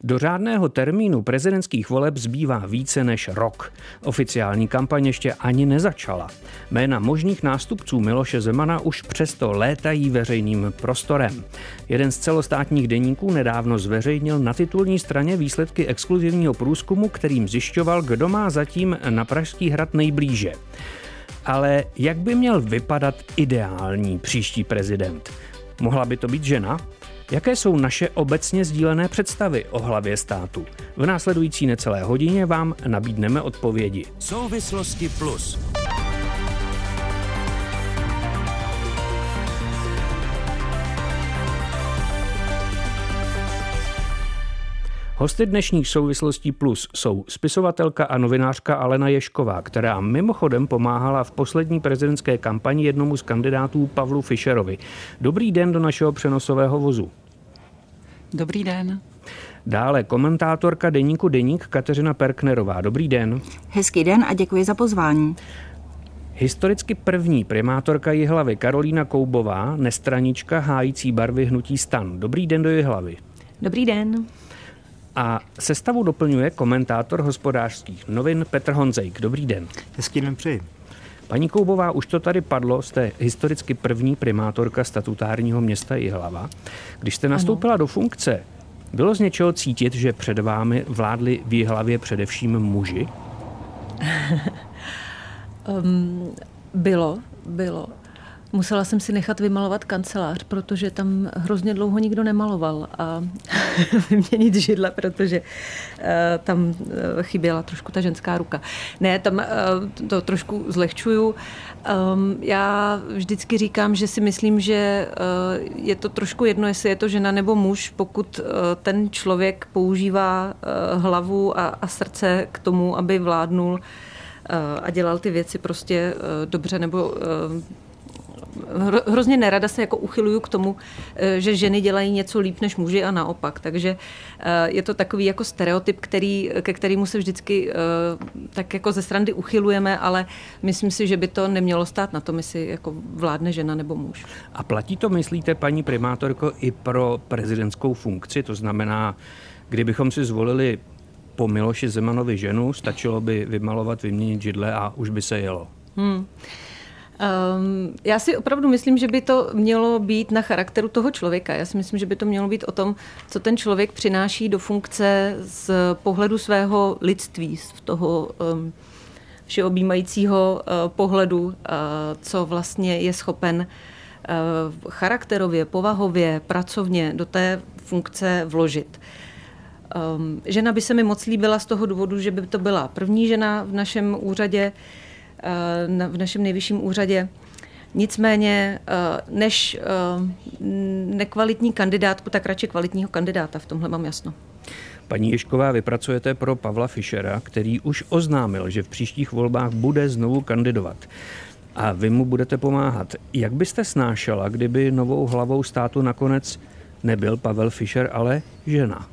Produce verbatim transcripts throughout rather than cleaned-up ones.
Do řádného termínu prezidentských voleb zbývá více než rok. Oficiální kampaň ještě ani nezačala. Jména možných nástupců Miloše Zemana už přesto létají veřejným prostorem. Jeden z celostátních deníků nedávno zveřejnil na titulní straně výsledky exkluzivního průzkumu, kterým zjišťoval, kdo má zatím na Pražský hrad nejblíže. Ale jak by měl vypadat ideální příští prezident? Mohla by to být žena? Jaké jsou naše obecně sdílené představy o hlavě státu? V následující necelé hodině vám nabídneme odpovědi. Souvislosti plus. Hosty dnešních Souvislostí plus jsou spisovatelka a novinářka Alena Ježková, která mimochodem pomáhala v poslední prezidentské kampani jednomu z kandidátů Pavlu Fischerovi. Dobrý den do našeho přenosového vozu. Dobrý den. Dále komentátorka deníku Deník Kateřina Perknerová. Dobrý den. Hezký den a děkuji za pozvání. Historicky první primátorka Jihlavy Karolína Koubová, nestranička hájící barvy hnutí STAN. Dobrý den do Jihlavy. Dobrý den. A sestavu doplňuje komentátor Hospodářských novin Petr Honzejk. Dobrý den. Hezký den přeji. Paní Koubová, už to tady padlo, jste historicky první primátorka statutárního města Jihlava. Když jste nastoupila ano. do funkce, bylo z něčeho cítit, že před vámi vládli v Jihlavě především muži? um, bylo, bylo. Musela jsem si nechat vymalovat kancelář, protože tam hrozně dlouho nikdo nemaloval a vyměnit židle, protože uh, tam uh, chyběla trošku ta ženská ruka. Ne, tam uh, to trošku zlehčuju. Um, já vždycky říkám, že si myslím, že uh, je to trošku jedno, jestli je to žena nebo muž, pokud uh, ten člověk používá uh, hlavu a, a srdce k tomu, aby vládnul uh, a dělal ty věci prostě uh, dobře nebo uh, hrozně nerada se jako uchyluju k tomu, že ženy dělají něco líp než muži a naopak. Takže je to takový jako stereotyp, který, ke kterému se vždycky tak jako ze srandy uchylujeme, ale myslím si, že by to nemělo stát na tom, jestli jako vládne žena nebo muž. A platí to, myslíte, paní primátorko, i pro prezidentskou funkci? To znamená, kdybychom si zvolili po Miloši Zemanovi ženu, stačilo by vymalovat, vyměnit židle a už by se jelo. Hmm. Um, já si opravdu myslím, že by to mělo být na charakteru toho člověka. Já si myslím, že by to mělo být o tom, co ten člověk přináší do funkce z pohledu svého lidství, z toho um, všeobjímajícího uh, pohledu, uh, co vlastně je schopen uh, charakterově, povahově, pracovně do té funkce vložit. Um, žena by se mi moc líbila z toho důvodu, že by to byla první žena v našem úřadě, v našem nejvyšším úřadě. Nicméně než nekvalitní kandidátku, tak radši kvalitního kandidáta, v tomhle mám jasno. Paní Ježková, vy pracujete pro Pavla Fischera, který už oznámil, že v příštích volbách bude znovu kandidovat. A vy mu budete pomáhat. Jak byste snášela, kdyby novou hlavou státu nakonec nebyl Pavel Fischer, ale žena?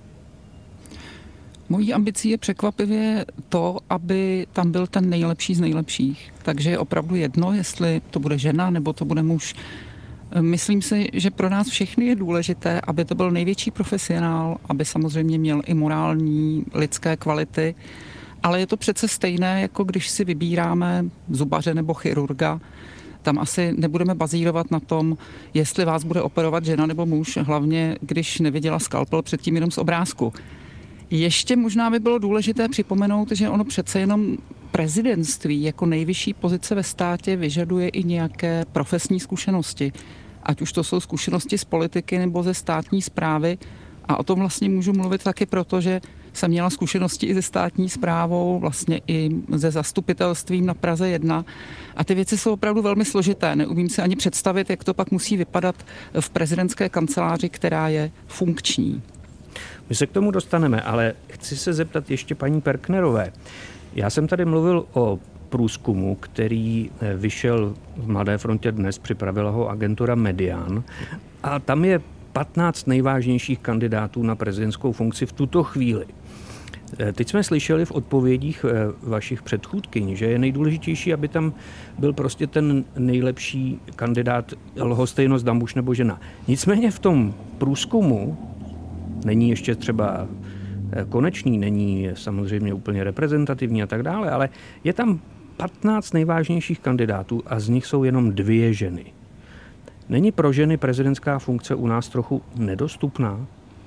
Mojí ambicí je překvapivě to, aby tam byl ten nejlepší z nejlepších. Takže je opravdu jedno, jestli to bude žena nebo to bude muž. Myslím si, že pro nás všechny je důležité, aby to byl největší profesionál, aby samozřejmě měl i morální, lidské kvality, ale je to přece stejné, jako když si vybíráme zubaře nebo chirurga. Tam asi nebudeme bazírovat na tom, jestli vás bude operovat žena nebo muž, hlavně když neviděla skalpel předtím jenom z obrázku. Ještě možná by bylo důležité připomenout, že ono přece jenom prezidentství jako nejvyšší pozice ve státě vyžaduje i nějaké profesní zkušenosti. Ať už to jsou zkušenosti z politiky nebo ze státní správy. A o tom vlastně můžu mluvit taky proto, že jsem měla zkušenosti i ze státní správou, vlastně i ze zastupitelstvím na Praze jedna. A ty věci jsou opravdu velmi složité. Neumím si ani představit, jak to pak musí vypadat v prezidentské kanceláři, která je funkční. My se k tomu dostaneme, ale chci se zeptat ještě paní Perknerové. Já jsem tady mluvil o průzkumu, který vyšel v Mladé frontě dnes, připravila ho agentura Median a tam je patnáct nejvážnějších kandidátů na prezidentskou funkci v tuto chvíli. Teď jsme slyšeli v odpovědích vašich předchůdkyň, že je nejdůležitější, aby tam byl prostě ten nejlepší kandidát, lhostejno zda muž nebo žena. Nicméně v tom průzkumu Není ještě třeba konečný, není samozřejmě úplně reprezentativní a tak dále, ale je tam patnáct nejvážnějších kandidátů a z nich jsou jenom dvě ženy. Není pro ženy prezidentská funkce u nás trochu nedostupná?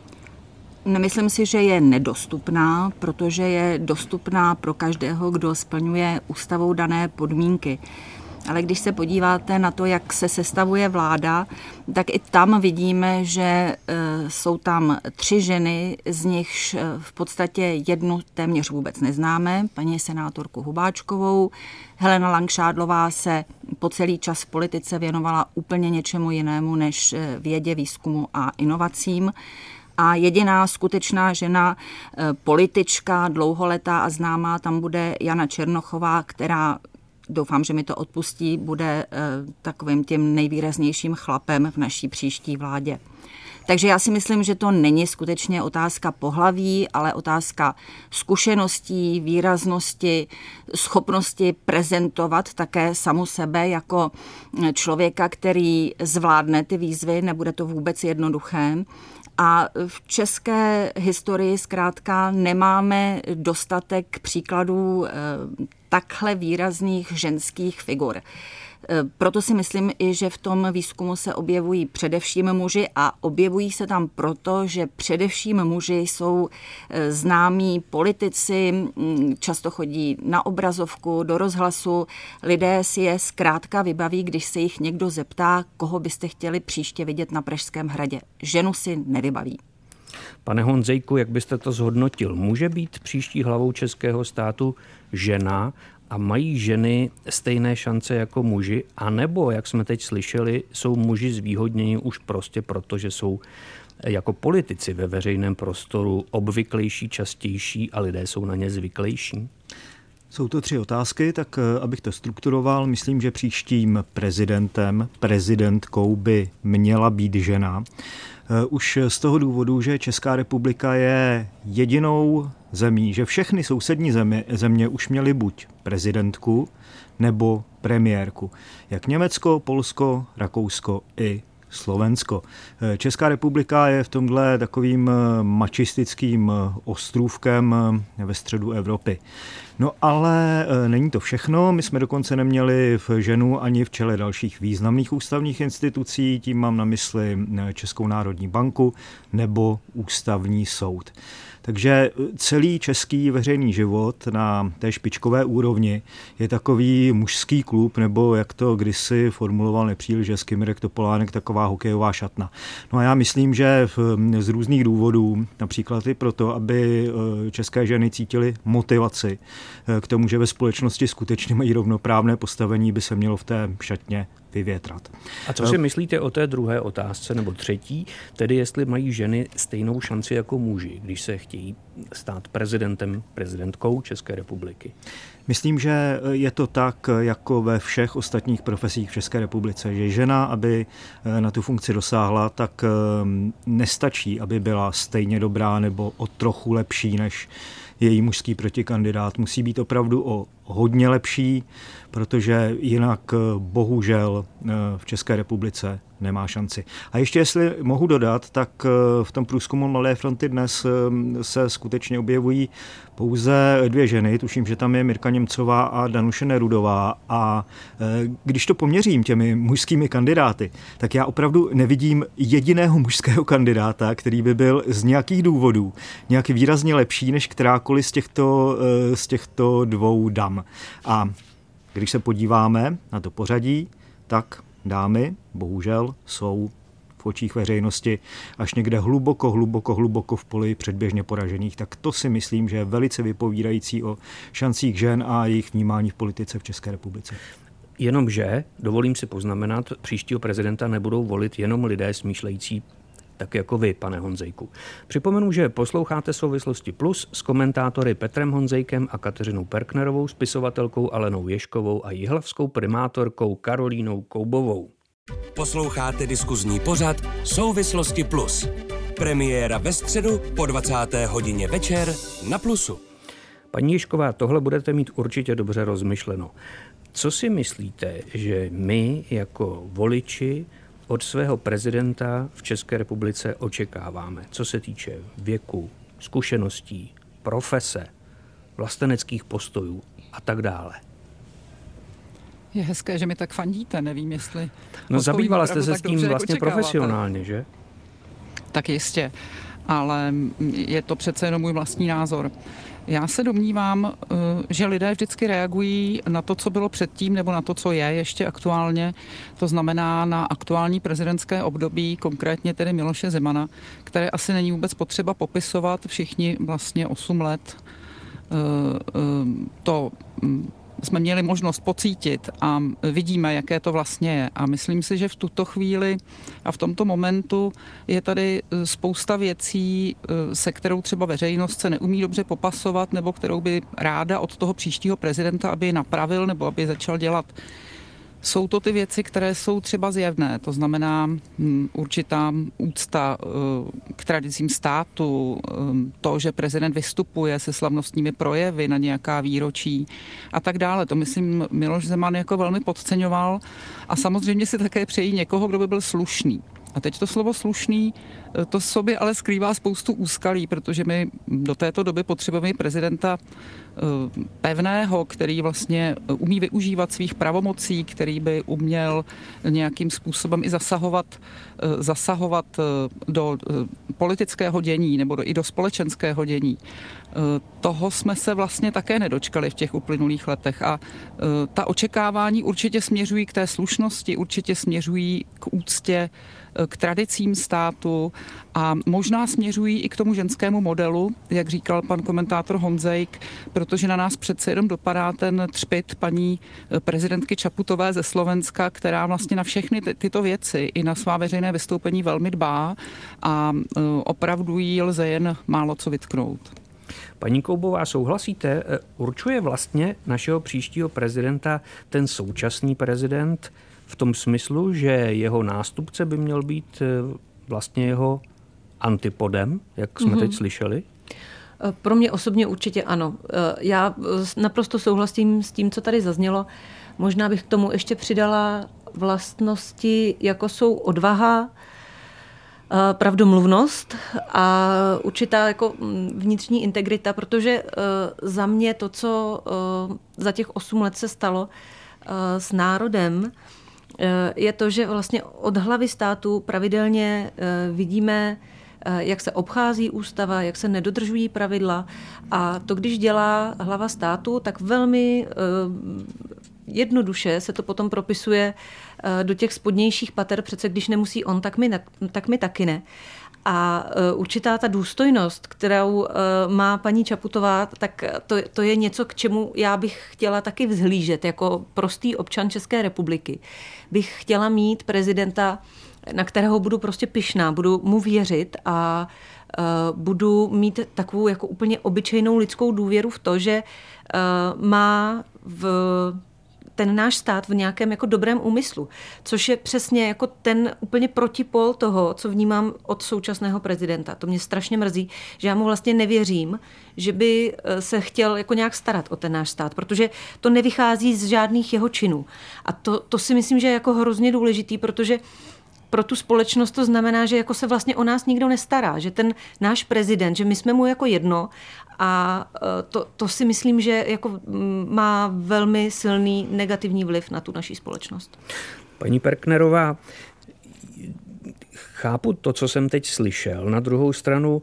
Nemyslím si, že je nedostupná, protože je dostupná pro každého, kdo splňuje ústavou dané podmínky. Ale když se podíváte na to, jak se sestavuje vláda, tak i tam vidíme, že jsou tam tři ženy, z nichž v podstatě jednu téměř vůbec neznáme, paní senátorku Hubáčkovou. Helena Langšádlová se po celý čas v politice věnovala úplně něčemu jinému než vědě, výzkumu a inovacím. A jediná skutečná žena, politička, dlouholetá a známá, tam bude Jana Černochová, která, doufám, že mi to odpustí, bude takovým tím nejvýraznějším chlapem v naší příští vládě. Takže já si myslím, že to není skutečně otázka pohlaví, ale otázka zkušeností, výraznosti, schopnosti prezentovat také samu sebe jako člověka, který zvládne ty výzvy, nebude to vůbec jednoduché. A v české historii zkrátka nemáme dostatek příkladů takhle výrazných ženských figur. Proto si myslím i, že v tom výzkumu se objevují především muži a objevují se tam proto, že především muži jsou známí politici, často chodí na obrazovku, do rozhlasu. Lidé si je zkrátka vybaví, když se jich někdo zeptá, koho byste chtěli příště vidět na Pražském hradě. Ženu si nevybaví. Pane Honzejku, jak byste to zhodnotil? Může být příští hlavou českého státu žena a mají ženy stejné šance jako muži? A nebo, jak jsme teď slyšeli, jsou muži zvýhodněni už prostě proto, že jsou jako politici ve veřejném prostoru obvyklejší, častější a lidé jsou na ně zvyklejší? Jsou to tři otázky, tak abych to strukturoval, myslím, že příštím prezidentem, prezidentkou by měla být žena. Už z toho důvodu, že Česká republika je jedinou zemí, že všechny sousední země, země už měly buď prezidentku nebo premiérku. Jak Německo, Polsko, Rakousko i Slovensko. Česká republika je v tomhle takovým mačistickým ostrůvkem ve středu Evropy. No ale není to všechno, my jsme dokonce neměli v ženu ani v čele dalších významných ústavních institucí, tím mám na mysli Českou národní banku nebo Ústavní soud. Takže celý český veřejný život na té špičkové úrovni je takový mužský klub, nebo jak to kdysi formuloval nepříliš hezky Mirek Topolánek, taková hokejová šatna. No a já myslím, že z různých důvodů, například i proto, aby české ženy cítily motivaci k tomu, že ve společnosti skutečně mají rovnoprávné postavení, by se mělo v té šatně vyvětrat. A co si myslíte o té druhé otázce, nebo třetí, tedy jestli mají ženy stejnou šanci jako muži, když se chtějí stát prezidentem, prezidentkou České republiky? Myslím, že je to tak, jako ve všech ostatních profesích v České republice, že žena, aby na tu funkci dosáhla, tak nestačí, aby byla stejně dobrá nebo o trochu lepší než její mužský protikandidát. Musí být opravdu o hodně lepší, protože jinak bohužel v České republice nemá šanci. A ještě jestli mohu dodat, tak v tom průzkumu Mladé fronty dnes se skutečně objevují pouze dvě ženy, tuším, že tam je Mirka Němcová a Danuše Nerudová, a když to poměřím těmi mužskými kandidáty, tak já opravdu nevidím jediného mužského kandidáta, který by byl z nějakých důvodů nějak výrazně lepší než kterákoliv z těchto, z těchto dvou dam. A když se podíváme na to pořadí, tak dámy, bohužel, jsou v očích veřejnosti až někde hluboko, hluboko, hluboko v poli předběžně poražených. Tak to si myslím, že je velice vypovídající o šancích žen a jejich vnímání v politice v České republice. Jenomže, dovolím si poznamenat, příštího prezidenta nebudou volit jenom lidé smýšlející tak jako vy, pane Honzejku. Připomenu, že posloucháte Souvislosti Plus s komentátory Petrem Honzejkem a Kateřinou Perknerovou, spisovatelkou Alenou Ježkovou a jihlavskou primátorkou Karolínou Koubovou. Posloucháte diskuzní pořad Souvislosti Plus. Premiéra ve středu po dvacáté hodině večer na Plusu. Paní Ježková, tohle budete mít určitě dobře rozmyšleno. Co si myslíte, že my jako voliči od svého prezidenta v České republice očekáváme, co se týče věku, zkušeností, profese, vlasteneckých postojů a tak dále? Je hezké, že mi tak fandíte, nevím, jestli... No zabývala jste se s tím vlastně očekáváte. Profesionálně, že? Tak jistě, ale je to přece jenom můj vlastní názor. Já se domnívám, že lidé vždycky reagují na to, co bylo předtím, nebo na to, co je ještě aktuálně. To znamená na aktuální prezidentské období, konkrétně tedy Miloše Zemana, které asi není vůbec potřeba popisovat. Všichni vlastně osm let to jsme měli možnost pocítit a vidíme, jaké to vlastně je. A myslím si, že v tuto chvíli a v tomto momentu je tady spousta věcí, se kterou třeba veřejnost se neumí dobře popasovat, nebo kterou by ráda od toho příštího prezidenta, aby je napravil nebo aby je začal dělat. Jsou to ty věci, které jsou třeba zjevné, to znamená hm, určitá úcta uh, k tradicím státu, um, to, že prezident vystupuje se slavnostními projevy na nějaká výročí a tak dále. To myslím Miloš Zeman jako velmi podceňoval a samozřejmě si také přejí někoho, kdo by byl slušný. A teď to slovo slušný, to v sobě ale skrývá spoustu úskalí, protože my do této doby potřebujeme prezidenta pevného, který vlastně umí využívat svých pravomocí, který by uměl nějakým způsobem i zasahovat, zasahovat do politického dění nebo do, i do společenského dění. Toho jsme se vlastně také nedočkali v těch uplynulých letech a ta očekávání určitě směřují k té slušnosti, určitě směřují k úctě k tradicím státu a možná směřují i k tomu ženskému modelu, jak říkal pan komentátor Honzejk, protože na nás přece jenom dopadá ten třpyt paní prezidentky Čaputové ze Slovenska, která vlastně na všechny ty, tyto věci i na svá veřejné vystoupení velmi dbá a opravdu jí lze jen málo co vytknout. Paní Koubová, souhlasíte? Určuje vlastně našeho příštího prezidenta ten současný prezident v tom smyslu, že jeho nástupce by měl být vlastně jeho antipodem, jak jsme mm-hmm. teď slyšeli? Pro mě osobně určitě ano. Já naprosto souhlasím s tím, co tady zaznělo. Možná bych k tomu ještě přidala vlastnosti, jako jsou odvaha, pravdomluvnost a určitá jako vnitřní integrita, protože za mě to, co za těch osm let se stalo s národem, je to, že vlastně od hlavy státu pravidelně vidíme, jak se obchází ústava, jak se nedodržují pravidla a to, když dělá hlava státu, tak velmi jednoduše se to potom propisuje do těch spodnějších pater, přece když nemusí on, tak my, tak my taky ne. A určitá ta důstojnost, kterou má paní Čaputová, tak to, to je něco, k čemu já bych chtěla taky vzhlížet. Jako prostý občan České republiky bych chtěla mít prezidenta, na kterého budu prostě pyšná, budu mu věřit a budu mít takovou jako úplně obyčejnou lidskou důvěru v to, že má v ten náš stát v nějakém jako dobrém úmyslu, což je přesně jako ten úplně protipol toho, co vnímám od současného prezidenta. To mě strašně mrzí, že já mu vlastně nevěřím, že by se chtěl jako nějak starat o ten náš stát, protože to nevychází z žádných jeho činů. A to, to si myslím, že je jako hrozně důležitý, protože pro tu společnost to znamená, že jako se vlastně o nás nikdo nestará, že ten náš prezident, že my jsme mu jako jedno a to, to si myslím, že jako má velmi silný negativní vliv na tu naší společnost. Paní Perknerová, chápu to, co jsem teď slyšel. Na druhou stranu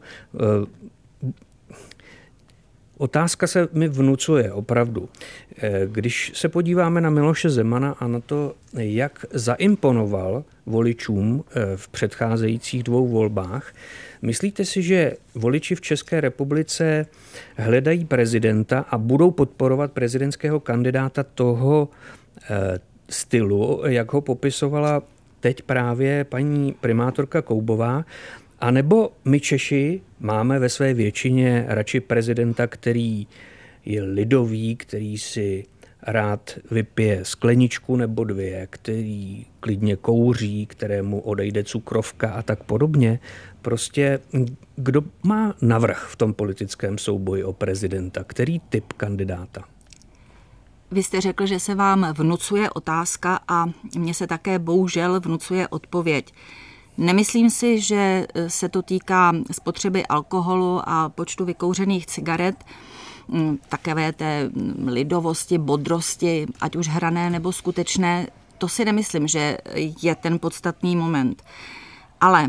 otázka se mi vnucuje opravdu. Když se podíváme na Miloše Zemana a na to, jak zaimponoval voličům v předcházejících dvou volbách, myslíte si, že voliči v České republice hledají prezidenta a budou podporovat prezidentského kandidáta toho stylu, jak ho popisovala teď právě paní primátorka Koubová, a nebo my Češi máme ve své většině radši prezidenta, který je lidový, který si rád vypije skleničku nebo dvě, který klidně kouří, kterému odejde cukrovka a tak podobně. Prostě kdo má navrch v tom politickém souboji o prezidenta? Který typ kandidáta? Vy jste řekl, že se vám vnucuje otázka a mně se také bohužel vnucuje odpověď. Nemyslím si, že se to týká spotřeby alkoholu a počtu vykouřených cigaret, takové té lidovosti, bodrosti, ať už hrané nebo skutečné. To si nemyslím, že je ten podstatný moment. Ale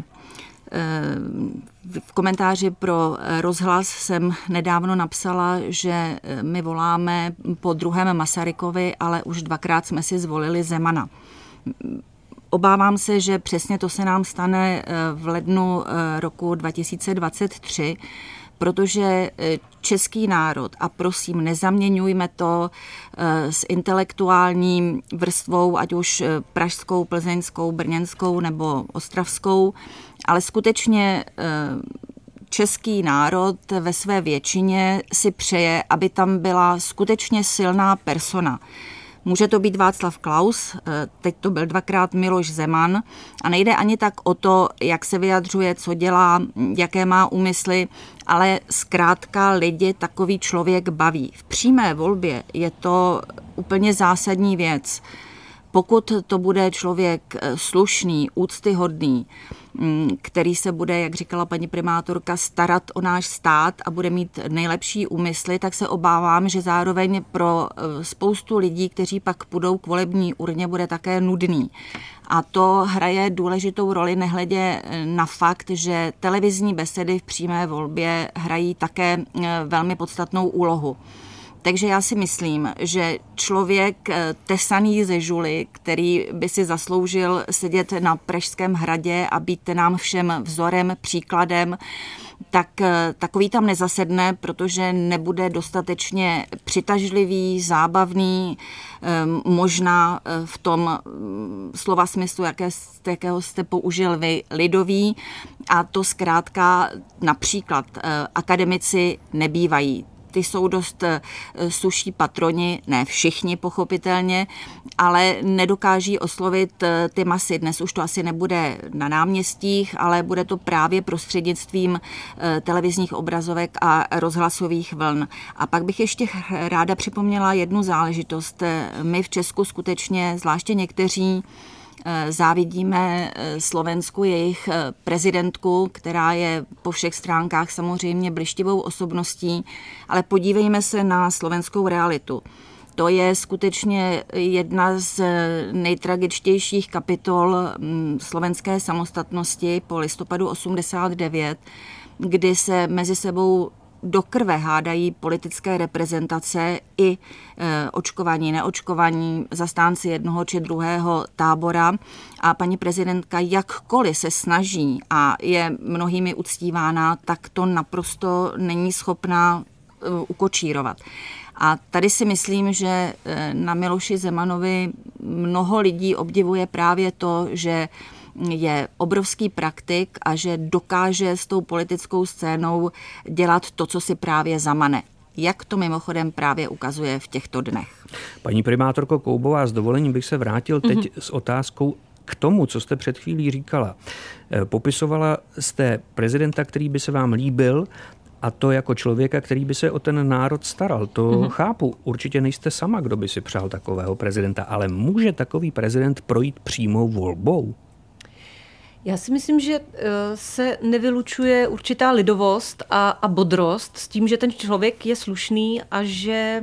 v komentáři pro Rozhlas jsem nedávno napsala, že my voláme po druhém Masarykovi, ale už dvakrát jsme si zvolili Zemana. Obávám se, že přesně to se nám stane v lednu roku dva tisíce dvacet tři, protože český národ, a prosím, nezaměňujme to s intelektuální vrstvou, ať už pražskou, plzeňskou, brněnskou nebo ostravskou, ale skutečně český národ ve své většině si přeje, aby tam byla skutečně silná persona. Může to být Václav Klaus, teď to byl dvakrát Miloš Zeman a nejde ani tak o to, jak se vyjadřuje, co dělá, jaké má úmysly, ale zkrátka lidi takový člověk baví. V přímé volbě je to úplně zásadní věc. Pokud to bude člověk slušný, úctyhodný, který se bude, jak říkala paní primátorka, starat o náš stát a bude mít nejlepší úmysly, tak se obávám, že zároveň pro spoustu lidí, kteří pak půjdou k volební urně, bude také nudný. A to hraje důležitou roli, nehledě na fakt, že televizní besedy v přímé volbě hrají také velmi podstatnou úlohu. Takže já si myslím, že člověk tesaný ze žuly, který by si zasloužil sedět na Pražském hradě a být nám všem vzorem, příkladem, tak takový tam nezasedne, protože nebude dostatečně přitažlivý, zábavný, možná v tom slova smyslu, jaké, jakého jste použil vy, lidový, a to zkrátka například akademici nebývají. Ty jsou dost suší patroni, ne všichni pochopitelně, ale nedokáží oslovit ty masy. Dnes už to asi nebude na náměstích, ale bude to právě prostřednictvím televizních obrazovek a rozhlasových vln. A pak bych ještě ráda připomněla jednu záležitost. My v Česku skutečně, zvláště někteří, závidíme Slovensku jejich prezidentku, která je po všech stránkách samozřejmě blištivou osobností, ale podívejme se na slovenskou realitu. To je skutečně jedna z nejtragičtějších kapitol slovenské samostatnosti po listopadu osmdesát devět, kdy se mezi sebou do krve hádají politické reprezentace i e, očkovaní, neočkovaní, zastánci jednoho či druhého tábora. A paní prezidentka jakkoliv se snaží a je mnohými uctívána, tak to naprosto není schopná e, ukočírovat. A tady si myslím, že na Miloši Zemanovi mnoho lidí obdivuje právě to, že je obrovský praktik a že dokáže s tou politickou scénou dělat to, co si právě zamane. Jak to mimochodem právě ukazuje v těchto dnech. Paní primátorko Koubová, s dovolením bych se vrátil teď mm-hmm. s otázkou k tomu, co jste před chvílí říkala. Popisovala jste prezidenta, který by se vám líbil, a to jako člověka, který by se o ten národ staral. To mm-hmm. chápu. Určitě nejste sama, kdo by si přál takového prezidenta, ale může takový prezident projít přímou volbou? Já si myslím, že se nevylučuje určitá lidovost a, a bodrost s tím, že ten člověk je slušný a že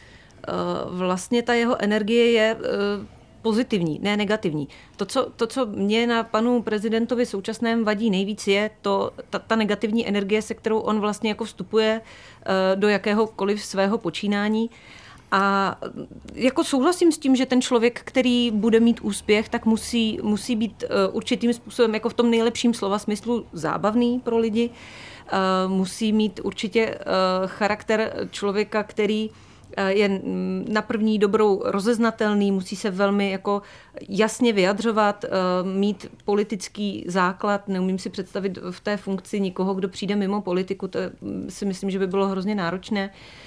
vlastně ta jeho energie je pozitivní, ne negativní. To, co, to, co mě na panu prezidentovi současném vadí nejvíc, je to, ta, ta negativní energie, se kterou on vlastně jako vstupuje do jakéhokoliv svého počínání. A jako souhlasím s tím, že ten člověk, který bude mít úspěch, tak musí, musí být určitým způsobem, jako v tom nejlepším slova smyslu, zábavný pro lidi. Musí mít určitě charakter člověka, který je na první dobrou rozeznatelný, musí se velmi jako jasně vyjadřovat, mít politický základ. Neumím si představit v té funkci nikoho, kdo přijde mimo politiku, to si myslím, že by bylo hrozně náročné.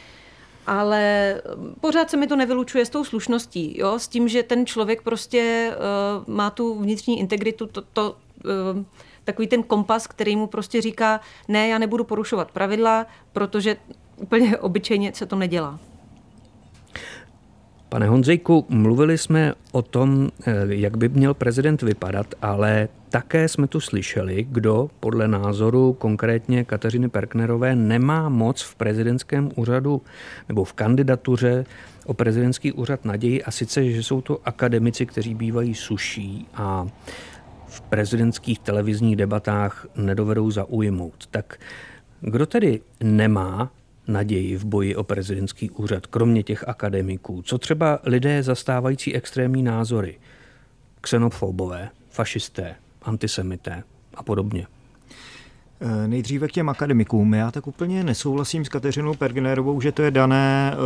Ale pořád se mi to nevylučuje s tou slušností, jo? S tím, že ten člověk prostě uh, má tu vnitřní integritu, to, to, uh, takový ten kompas, který mu prostě říká, ne, já nebudu porušovat pravidla, protože úplně obyčejně se to nedělá. Pane Honzejku, mluvili jsme o tom, jak by měl prezident vypadat, ale také jsme tu slyšeli, kdo podle názoru konkrétně Kateřiny Perknerové nemá moc v prezidentském úřadu nebo v kandidatuře o prezidentský úřad naději, a sice, že jsou to akademici, kteří bývají suší a v prezidentských televizních debatách nedovedou zaujmout. Tak kdo tedy nemá naději v boji o prezidentský úřad, kromě těch akademiků? Co třeba lidé zastávající extrémní názory? Xenofobové, fašisté, antisemité a podobně. Nejdříve k těm akademikům. Já tak úplně nesouhlasím s Kateřinou Perknerovou, že to je dané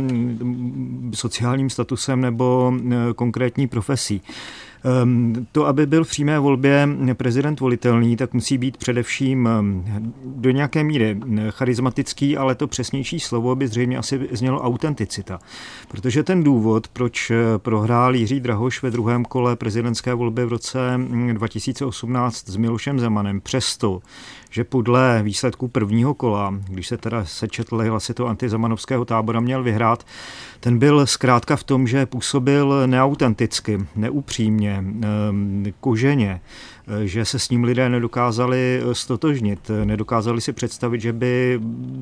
um, sociálním statusem nebo uh, konkrétní profesí. Um, to, aby byl v přímé volbě prezident volitelný, tak musí být především um, do nějaké míry charismatický, ale to přesnější slovo by zřejmě asi znělo autenticita. Protože ten důvod, proč prohrál Jiří Drahoš ve druhém kole prezidentské volby v roce dva tisíce osmnáct s Milošem Zemanem, přesto, že podle výsledků prvního kola, když se teda sečetly hlasy toho antizemanovského tábora, měl vyhrát, ten byl zkrátka v tom, že působil neautenticky, neupřímně, koženě, že se s ním lidé nedokázali stotožnit, nedokázali si představit, že by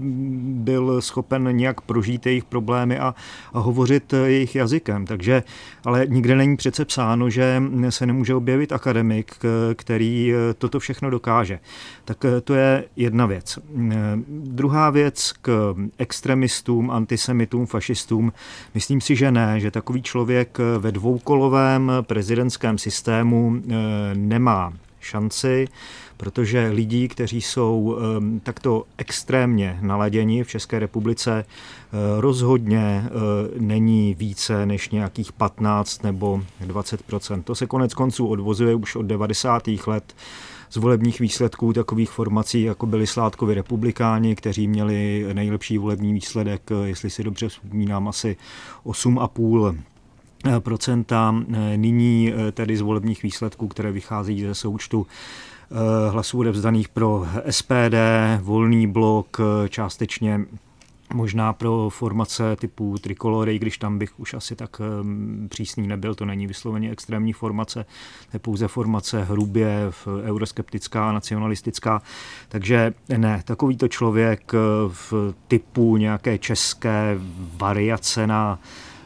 byl schopen nějak prožít jejich problémy a, a hovořit jejich jazykem. Takže, ale nikde není přece psáno, že se nemůže objevit akademik, který toto všechno dokáže. Tak to je jedna věc. Druhá věc k extremistům, antisemitům, fašistům. Myslím si, že ne, že takový člověk ve dvoukolovém prezidentském systému nemá šanci, protože lidí, kteří jsou um, takto extrémně naladěni v České republice, uh, rozhodně uh, není více než nějakých patnáct nebo dvacet procent. To se konec konců odvozuje už od devadesátých let z volebních výsledků takových formací, jako byli Sládkovi republikáni, kteří měli nejlepší volební výsledek, jestli si dobře vzpomínám, asi osm celá pět procenta. Nyní tedy z volebních výsledků, které vychází ze součtu hlasů odevzdaných pro S P D, Volný blok, částečně možná pro formace typu Trikolory, když tam bych už asi tak přísný nebyl, to není vysloveně extrémní formace, to je pouze formace hrubě euroskeptická, nacionalistická. Takže ne, takovýto člověk v typu nějaké české variace na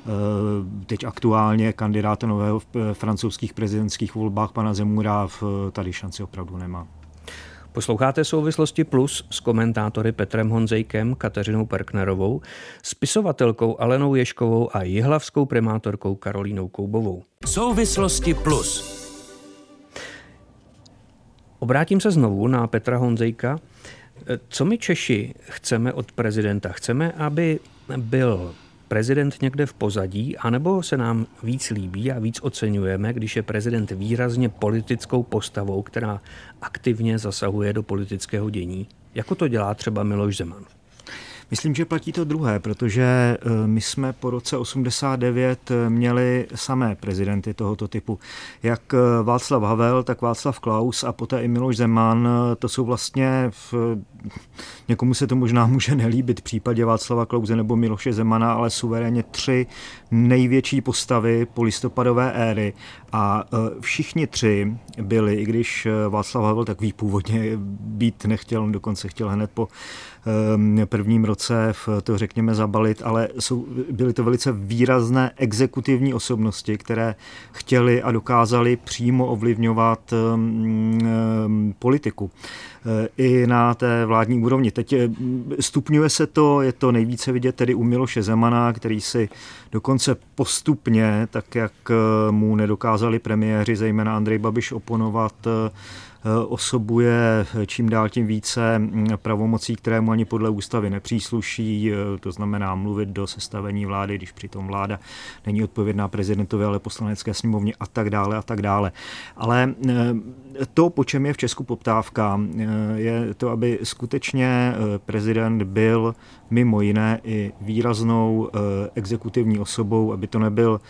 teď aktuálně kandidáta nového v francouzských prezidentských volbách pana Zemura tady šanci opravdu nemá. Posloucháte Souvislosti plus s komentátory Petrem Honzejkem, Kateřinou Perknerovou, spisovatelkou Alenou Ježkovou a jihlavskou primátorkou Karolínou Koubovou. Souvislosti plus. Obrátím se znovu na Petra Honzejka. Co my Češi chceme od prezidenta? Chceme, aby byl prezident někde v pozadí, anebo se nám víc líbí a víc oceňujeme, když je prezident výrazně politickou postavou, která aktivně zasahuje do politického dění, jako to dělá třeba Miloš Zeman? Myslím, že platí to druhé, protože my jsme po roce osmdesát devět měli samé prezidenty tohoto typu. Jak Václav Havel, tak Václav Klaus a poté i Miloš Zeman, to jsou vlastně, v, někomu se to možná může nelíbit v případě Václava Klause nebo Miloše Zemana, ale suverénně tři největší postavy polistopadové éry. A všichni tři byli, i když Václav Havel takový původně být nechtěl, on dokonce chtěl hned po prvním roce to řekněme zabalit, ale jsou, byly to velice výrazné exekutivní osobnosti, které chtěly a dokázali přímo ovlivňovat um, politiku i na té vládní úrovni. Teď stupňuje se to, je to nejvíce vidět tedy u Miloše Zemana, který si dokonce postupně, tak jak mu nedokázali premiéři, zejména Andrej Babiš, oponovat, osobuje čím dál tím více pravomocí, které mu ani podle ústavy nepřísluší, to znamená mluvit do sestavení vlády, když přitom vláda není odpovědná prezidentovi, ale poslanecké sněmovně a tak dále a tak dále. Ale to, po čem je v Česku poptávka, je to, aby skutečně prezident byl mimo jiné i výraznou exekutivní osobou, aby to nebyl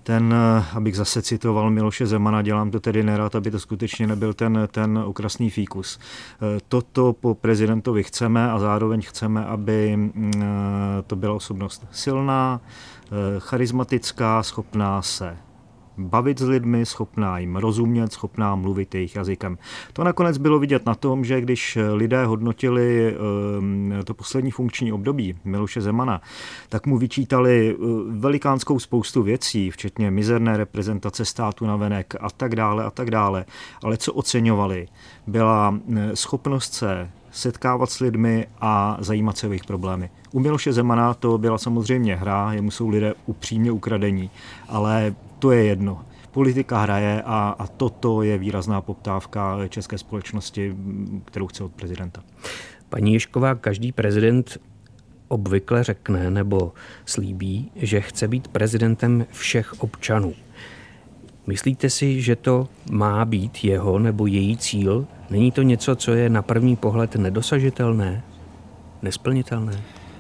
ten, abych zase citoval Miloše Zemana, dělám to tedy nerad, aby to skutečně nebyl ten, ten okrasný fíkus. Toto po prezidentovi chceme a zároveň chceme, aby to byla osobnost silná, charismatická, schopná se bavit s lidmi, schopná jim rozumět, schopná mluvit jejich jazykem. To nakonec bylo vidět na tom, že když lidé hodnotili to poslední funkční období Miloše Zemana, tak mu vyčítali velikánskou spoustu věcí, včetně mizerné reprezentace státu navenek a tak dále a tak dále. Ale co oceňovali, byla schopnost se setkávat s lidmi a zajímat se o jejich problémy. U Miloše Zemana to byla samozřejmě hra, jemu jsou lidé upřímně ukradení, ale to je jedno. Politika hraje a, a toto je výrazná poptávka české společnosti, kterou chce od prezidenta. Paní Ježková, každý prezident obvykle řekne nebo slíbí, že chce být prezidentem všech občanů. Myslíte si, že to má být jeho nebo její cíl? Není to něco, co je na první pohled nedosažitelné, nesplnitelné?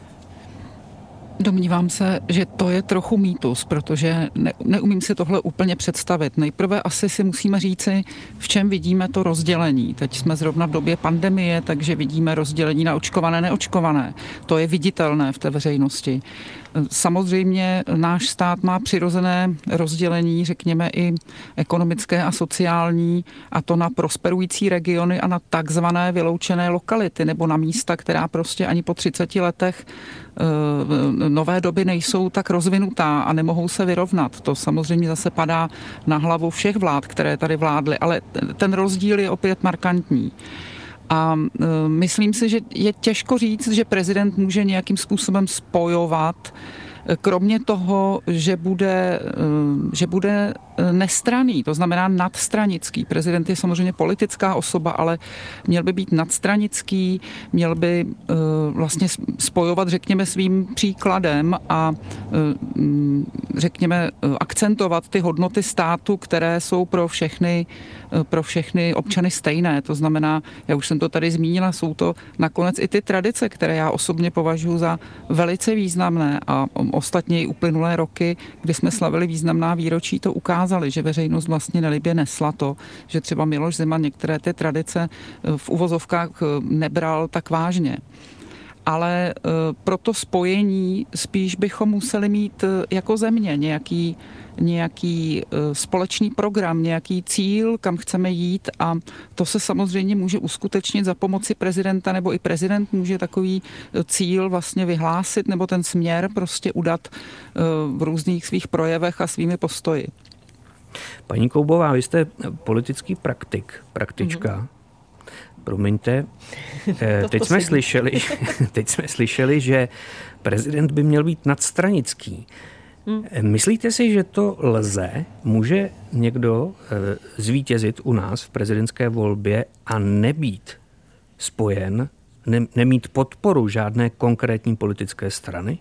Domnívám se, že to je trochu mýtus, protože ne, neumím si tohle úplně představit. Nejprve asi si musíme říci, v čem vidíme to rozdělení. Teď jsme zrovna v době pandemie, takže vidíme rozdělení na očkované, neočkované. To je viditelné v té veřejnosti. Samozřejmě náš stát má přirozené rozdělení, řekněme i ekonomické a sociální, a to na prosperující regiony a na takzvané vyloučené lokality nebo na místa, která prostě ani po třiceti letech nové doby nejsou tak rozvinutá a nemohou se vyrovnat. To samozřejmě zase padá na hlavu všech vlád, které tady vládly, ale ten rozdíl je opět markantní. A myslím si, že je těžko říct, že prezident může nějakým způsobem spojovat, kromě toho, že bude, že bude nestranný, to znamená nadstranický. Prezident je samozřejmě politická osoba, ale měl by být nadstranický, měl by vlastně spojovat, řekněme, svým příkladem a řekněme akcentovat ty hodnoty státu, které jsou pro všechny, pro všechny občany stejné. To znamená, já už jsem to tady zmínila, jsou to nakonec i ty tradice, které já osobně považuji za velice významné a ostatně i uplynulé roky, kdy jsme slavili významná výročí, to ukázali, že veřejnost vlastně nelibě nesla to, že třeba Miloš Zeman některé ty tradice v uvozovkách nebral tak vážně. Ale pro to spojení spíš bychom museli mít jako země nějaký, nějaký společný program, nějaký cíl, kam chceme jít, a to se samozřejmě může uskutečnit za pomoci prezidenta, nebo i prezident může takový cíl vlastně vyhlásit nebo ten směr prostě udat v různých svých projevech a svými postoji. Paní Koubová, vy jste politický praktik, praktička. Mm-hmm. Promiňte, teď jsme, slyšeli, teď jsme slyšeli, že prezident by měl být nadstranický. Hmm. Myslíte si, že to lze? Může někdo zvítězit u nás v prezidentské volbě a nebýt spojen, ne, nemít podporu žádné konkrétní politické strany?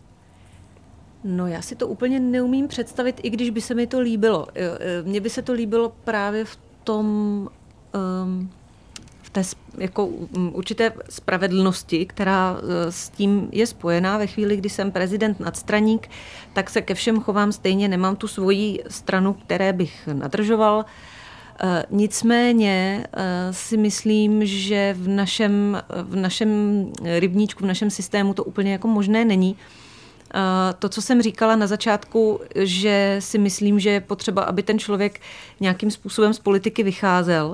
No, já si to úplně neumím představit, i když by se mi to líbilo. Mně by se to líbilo právě v tom... Um, té jako určité spravedlnosti, která s tím je spojená. Ve chvíli, kdy jsem prezident nadstraník, tak se ke všem chovám stejně, nemám tu svoji stranu, které bych nadržoval. Nicméně si myslím, že v našem, v našem rybníčku, v našem systému to úplně jako možné není. To, co jsem říkala na začátku, že si myslím, že je potřeba, aby ten člověk nějakým způsobem z politiky vycházel,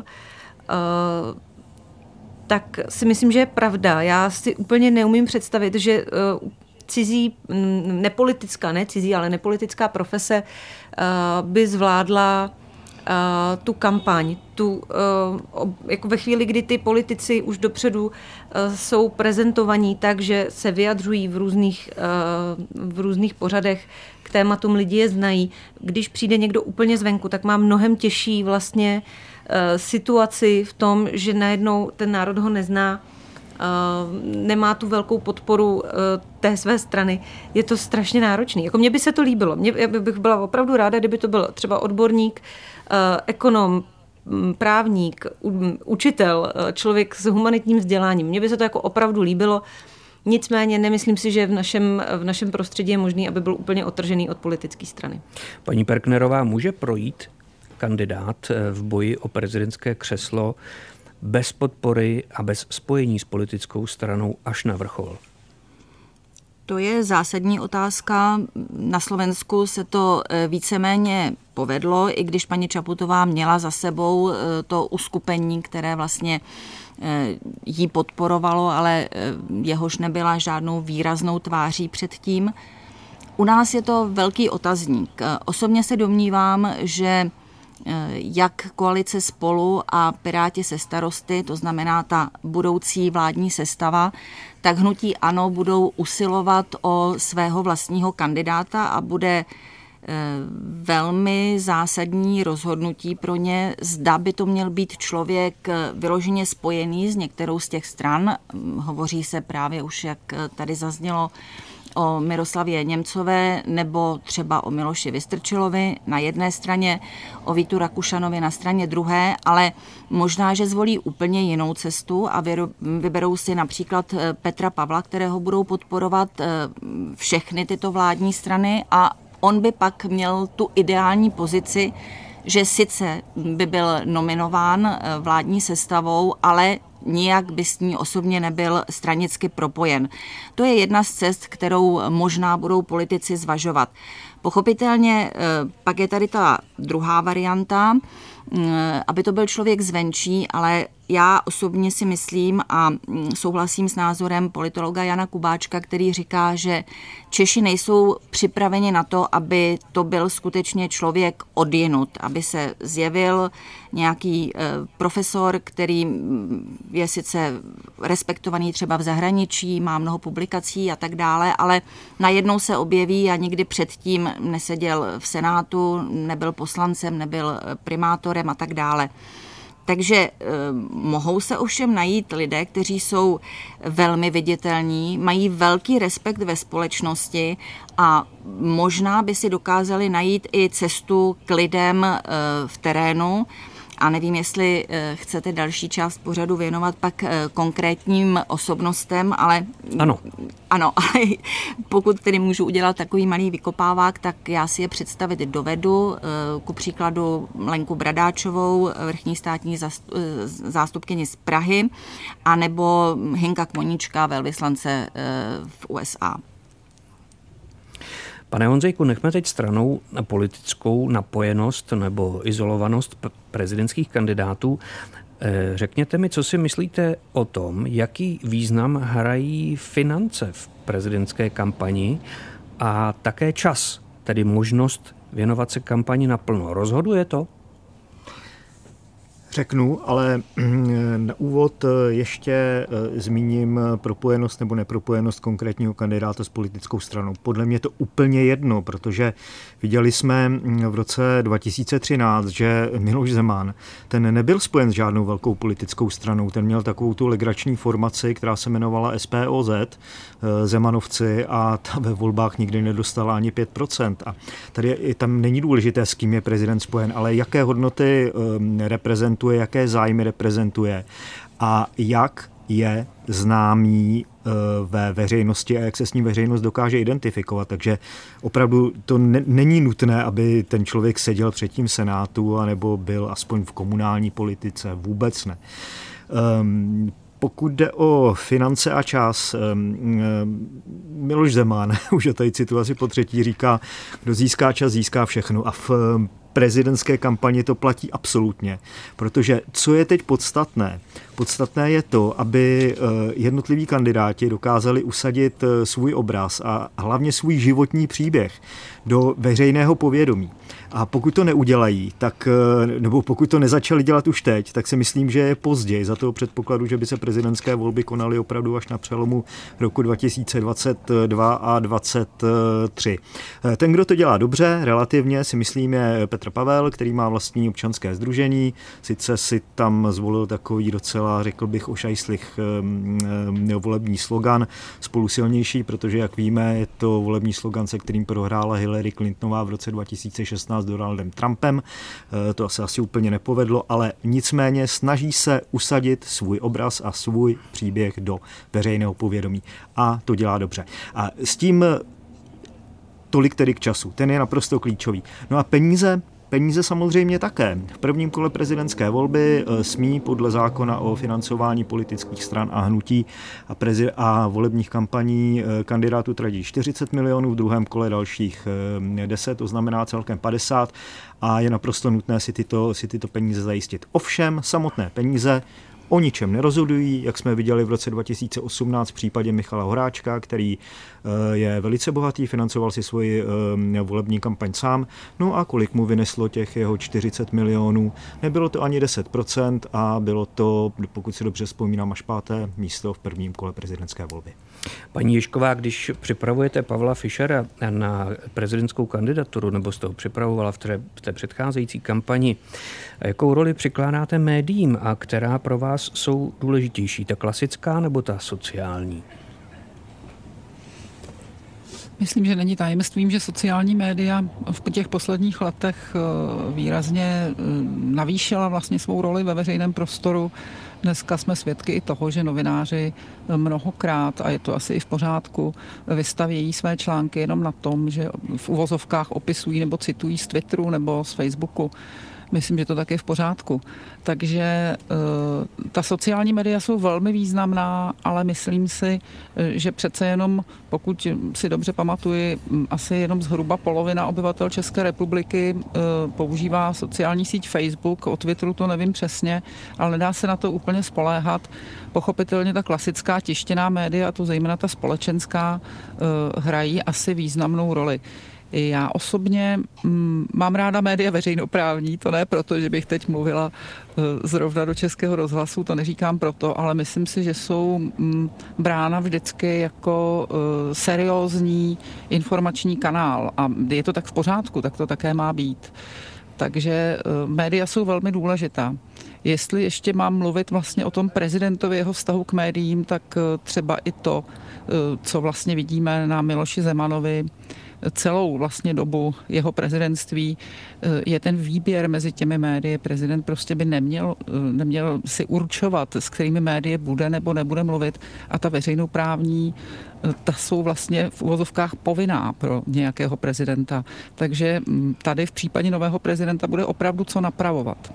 tak si myslím, že je pravda. Já si úplně neumím představit, že cizí, nepolitická, ne cizí, ale nepolitická profese by zvládla tu kampaň. Tu, jako ve chvíli, kdy ty politici už dopředu jsou prezentovaní tak, že se vyjadřují v různých, v různých pořadech k tématům, lidi je znají. Když přijde někdo úplně zvenku, tak má mnohem těžší vlastně situaci v tom, že najednou ten národ ho nezná, nemá tu velkou podporu té své strany. Je to strašně náročný. Jako mně by se to líbilo. Mě, já bych byla opravdu ráda, kdyby to byl třeba odborník, ekonom, právník, učitel, člověk s humanitním vzděláním. Mně by se to jako opravdu líbilo. Nicméně nemyslím si, že v našem, v našem prostředí je možný, aby byl úplně odtržený od politické strany. Paní Perknerová, může projít kandidát v boji o prezidentské křeslo bez podpory a bez spojení s politickou stranou až na vrchol? To je zásadní otázka. Na Slovensku se to víceméně povedlo, i když paní Čaputová měla za sebou to uskupení, které vlastně jí podporovalo, ale jehož nebyla žádnou výraznou tváří předtím. U nás je to velký otazník. Osobně se domnívám, že jak koalice Spolu a Piráti se Starosty, to znamená ta budoucí vládní sestava, tak hnutí ANO budou usilovat o svého vlastního kandidáta a bude velmi zásadní rozhodnutí pro ně, zda by to měl být člověk vyloženě spojený s některou z těch stran. Hovoří se právě už, jak tady zaznělo, o Miroslavě Němcové nebo třeba o Miloši Vystrčilovi na jedné straně, o Vítu Rakušanovi na straně druhé, ale možná, že zvolí úplně jinou cestu a vyberou si například Petra Pavla, kterého budou podporovat všechny tyto vládní strany, a on by pak měl tu ideální pozici, že sice by byl nominován vládní sestavou, ale nijak by s ní osobně nebyl stranicky propojen. To je jedna z cest, kterou možná budou politici zvažovat. Pochopitelně pak je tady ta druhá varianta, aby to byl člověk zvenčí, ale já osobně si myslím a souhlasím s názorem politologa Jana Kubáčka, který říká, že Češi nejsou připraveni na to, aby to byl skutečně člověk odjinud, aby se zjevil nějaký profesor, který je sice respektovaný třeba v zahraničí, má mnoho publikací a tak dále, ale najednou se objeví a nikdy předtím neseděl v Senátu, nebyl poslancem, nebyl primátorem a tak dále. Takže eh, mohou se ovšem najít lidé, kteří jsou velmi viditelní, mají velký respekt ve společnosti a možná by si dokázali najít i cestu k lidem eh, v terénu. A nevím, jestli chcete další část pořadu věnovat pak konkrétním osobnostem, ale ano, ano, ale pokud tedy můžu udělat takový malý vykopávák, tak já si je představit dovedu, ku příkladu Lenku Bradáčovou, vrchní státní zástupkyni z Prahy, anebo Hinka Kmoníčka, velvyslance v U S A. Pane Honzejku, nechme teď stranou na politickou napojenost nebo izolovanost prezidentských kandidátů. Řekněte mi, co si myslíte o tom, jaký význam hrají finance v prezidentské kampani a také čas, tedy možnost věnovat se kampani naplno. Rozhoduje to? Řeknu, ale na úvod ještě zmíním propojenost nebo nepropojenost konkrétního kandidáta s politickou stranou. Podle mě to úplně jedno, protože viděli jsme v roce dva tisíce třináct, že Miloš Zeman, ten nebyl spojen s žádnou velkou politickou stranou, ten měl takovou tu legrační formaci, která se jmenovala S P O Z, Zemanovci, a ta ve volbách nikdy nedostala ani pět procent. A tady tam není důležité, s kým je prezident spojen, ale jaké hodnoty reprezentuje, jaké zájmy reprezentuje a jak je známý ve veřejnosti a jak se s ním veřejnost dokáže identifikovat. Takže opravdu to ne, není nutné, aby ten člověk seděl před tím Senátu anebo byl aspoň v komunální politice. Vůbec ne. Um, Pokud jde o finance a čas, Miloš Zeman už o té situaci po třetí říká, kdo získá čas, získá všechno. A v prezidentské kampani to platí absolutně. Protože co je teď podstatné? Podstatné je to, aby jednotliví kandidáti dokázali usadit svůj obraz a hlavně svůj životní příběh do veřejného povědomí. A pokud to neudělají, tak, nebo pokud to nezačali dělat už teď, tak si myslím, že je později za toho předpokladu, že by se prezidentské volby konaly opravdu až na přelomu roku dva tisíce dvacet dva a dvacet tři. Ten, kdo to dělá dobře, relativně, si myslím, je Petr Petr Pavel, který má vlastní občanské sdružení. Sice si tam zvolil takový docela, řekl bych, ošajslich volební slogan Spolu silnější, protože, jak víme, je to volební slogan, se kterým prohrála Hillary Clintonová v roce dva tisíce šestnáct s Donaldem Trumpem. To se asi úplně nepovedlo, ale nicméně snaží se usadit svůj obraz a svůj příběh do veřejného povědomí. A to dělá dobře. A s tím tolik tedy k času. Ten je naprosto klíčový. No a peníze, peníze samozřejmě také. V prvním kole prezidentské volby smí podle zákona o financování politických stran a hnutí a, prezi- a volebních kampaní kandidátů tradí čtyřicet milionů, v druhém kole dalších deset, to znamená celkem padesát a je naprosto nutné si tyto, si tyto peníze zajistit. Ovšem, samotné peníze o ničem nerozhodují, jak jsme viděli v roce dva tisíce osmnáct v případě Michala Horáčka, který je velice bohatý, financoval si svoji volební kampaň sám. No a kolik mu vyneslo těch jeho čtyřicet milionů? Nebylo to ani deset procent a bylo to, pokud si dobře vzpomínám, až páté místo v prvním kole prezidentské volby. Paní Ježková, když připravujete Pavla Fischera na prezidentskou kandidaturu, nebo jste ho připravovala v té, v té předcházející kampani, jakou roli přikládáte médiím a která pro vás jsou důležitější, ta klasická nebo ta sociální? Myslím, že není tajemstvím, že sociální média v těch posledních letech výrazně navýšila vlastně svou roli ve veřejném prostoru. Dneska jsme svědky i toho, že novináři mnohokrát, a je to asi i v pořádku, vystavějí své články jenom na tom, že v uvozovkách opisují nebo citují z Twitteru nebo z Facebooku. Myslím, že to tak je v pořádku. Takže ta sociální média jsou velmi významná, ale myslím si, že přece jenom, pokud si dobře pamatuji, asi jenom zhruba polovina obyvatel České republiky používá sociální síť Facebook, o Twitteru to nevím přesně, ale nedá se na to úplně spoléhat. Pochopitelně ta klasická tištěná média, a to zejména ta společenská, hrají asi významnou roli. Já osobně mm, mám ráda média veřejnoprávní, to ne proto, že bych teď mluvila uh, zrovna do Českého rozhlasu, to neříkám proto, ale myslím si, že jsou mm, brána vždycky jako uh, seriózní informační kanál a je to tak v pořádku, tak to také má být. Takže uh, média jsou velmi důležitá. Jestli ještě mám mluvit vlastně o tom prezidentovi, jeho vztahu k médiím, tak uh, třeba i to, uh, co vlastně vidíme na Miloši Zemanovi, celou vlastně dobu jeho prezidentství, je ten výběr mezi těmi médii. Prezident prostě by neměl, neměl si určovat, s kterými médii bude nebo nebude mluvit a ta veřejnoprávní, ta jsou vlastně v uvozovkách povinná pro nějakého prezidenta. Takže tady v případě nového prezidenta bude opravdu co napravovat.